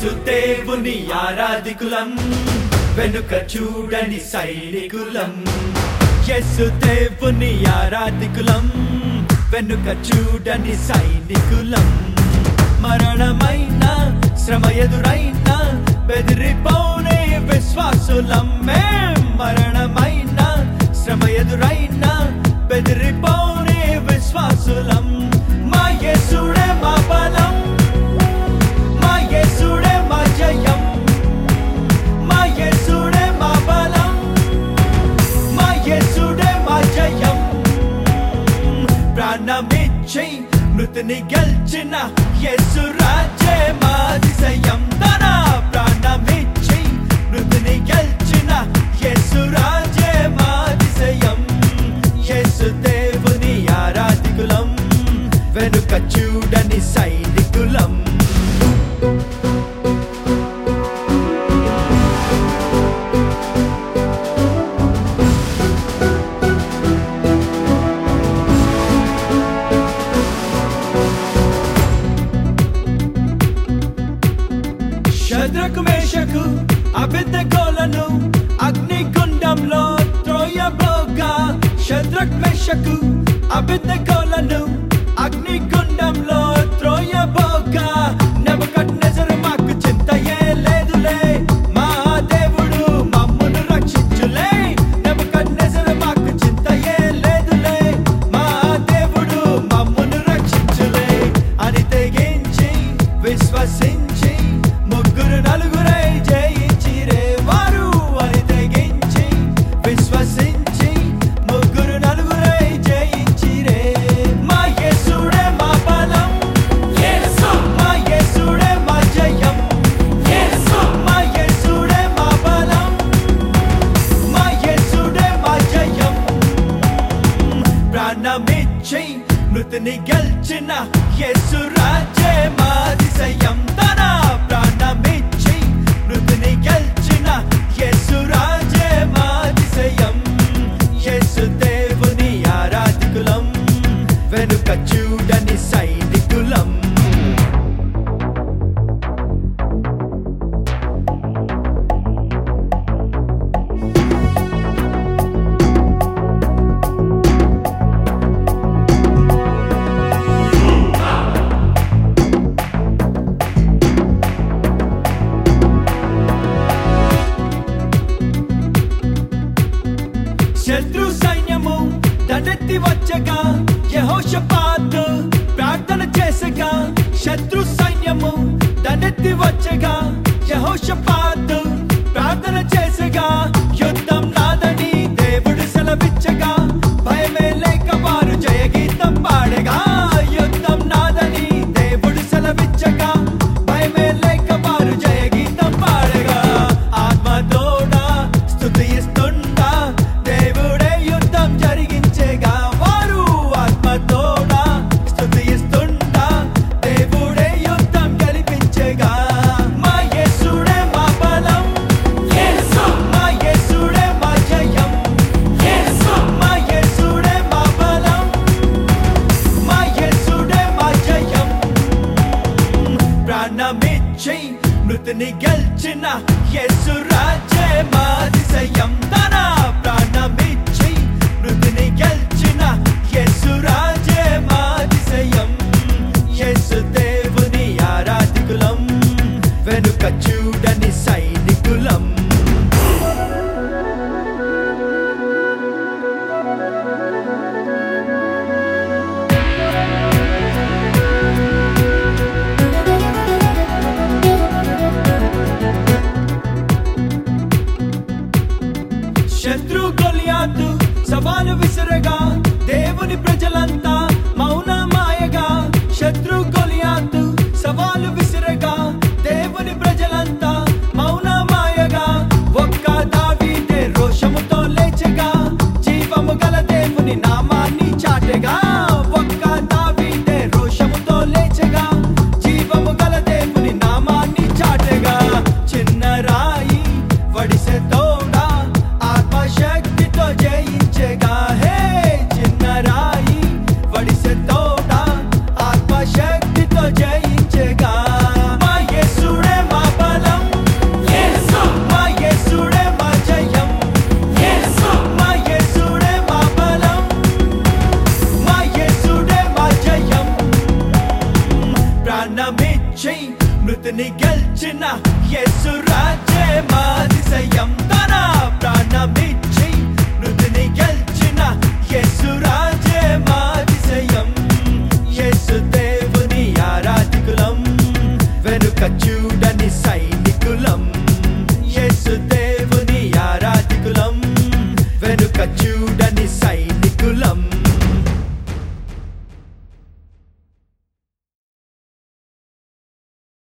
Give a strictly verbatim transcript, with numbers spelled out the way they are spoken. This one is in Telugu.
యేసు దేవుని ఆరాధికులం వెనుక చూడని సైనికులం యేసు దేవుని ఆరాధికులం వెనుక చూడని సైనికులం మరణమైన శ్రమ ఎదురైన బెదిరిపోనే విశ్వాసులం మేం మరణమైన శ్రమ ఎదురైన బెదిరిపోనే విశ్వాసులం మా యేసుడే మా బలం మా యేసుడే మా జయం మా యేసుడే మా బలం మా యేసుడే మా జయం ప్రాణమిచ్చి మృతిని గెలిచిన యేసు రాజే మా అతిశయం తన ప్రాణమిచ్చి మృతిని గెలిచిన యేసు రాజే మా అతిశయం యేసు దేవుని ఆరాధికులం వెనుక చూడని సైనికులం శద్రకు మేషకు అబెద్నెగోలను అగ్నిగుండంలో త్రోయబోగా శద్రకు మేషకు అబెద్నెగోలను అగ్నిగుండంలో త్రోయబోగా నెబుకద్నెజరు మాకు చింతయే లేదులే మా దేవుడు మమ్మును రక్షించులే నెబుకద్నెజరు మాకు చింతయే లేదులే మా దేవుడు మమ్మును రక్షించులే అని తెగించి విశ్వసించి ముగ్గురు నలుగురై జయించిరే వారు అని తెగించి విశ్వసించి ముగ్గురు నలుగురై జయించిరే మా యేసుడే మా బలం మా యేసుడే మా జయం మా యేసుడే మా బలం మా యేసుడే మా జయం ప్రాణమిచ్చి మృతిని గెలిచిన యేసు రాజే మా అతిశయం తన ప్రాణమిచ్చి మృతిని గెలిచిన యేసు రాజే మా అతిశయం యేసు దేవుని ఆరాధికులం వెనుక చూడని సైనికులం శత్రు సైన్యము దండెత్తి వచ్చగా యెహోషాపాతు ప్రార్థన చేసగా శత్రు సైన్యము దండెత్తి వచ్చగా యెహోషాపాతు ప్రార్థన చేసగా యుద్ధం నాదని దేవుడు సెలవిచ్చగా భయమే లేక వారు జయగీతం పాడగా యుద్ధం నాదని దేవుడు సెలవిచ్చగా భయమే లేక వారు జయగీతం పాడగా ఆత్మతోడా స్తుతిస్తుండా దేవుడే యుద్ధం జరిగించేగా వారు ఆత్మతోడా స్తుతిస్తుండా దేవుడే యుద్ధం గెలిపించేగా మా యేసుడే మా బలం మా యేసుడే మా జయం మా యేసుడే మా బలం మా యేసుడే మా జయం ప్రాణమిచ్చి మృతిని గెలిచిన యేసు రాజే మా అతిశయం తన ప్రాణమిచ్చి మృతిని గెలిచిన యేసు రాజే మా అతిశయం యేసు దేవుని ఆరాధికులం వెనుక చూడని సైనికులం శత్రు గొలియాతు సవాలు విసరగా దేవుని ప్రజలంతా మౌనమాయగా ప్రాణమిచ్చై మృతిని గెల్చిన యేసు రాజే మాదిశయం తన ప్రాణమిచ్చై మృతిని గెల్చిన యేసు రాజే మాదిశయం యేసు దేవుని ఆరాధికులం వెనుక చూడని సైనికులం యేసు దేవుని ఆరాధికులం వెనుక చూడని సైనికులం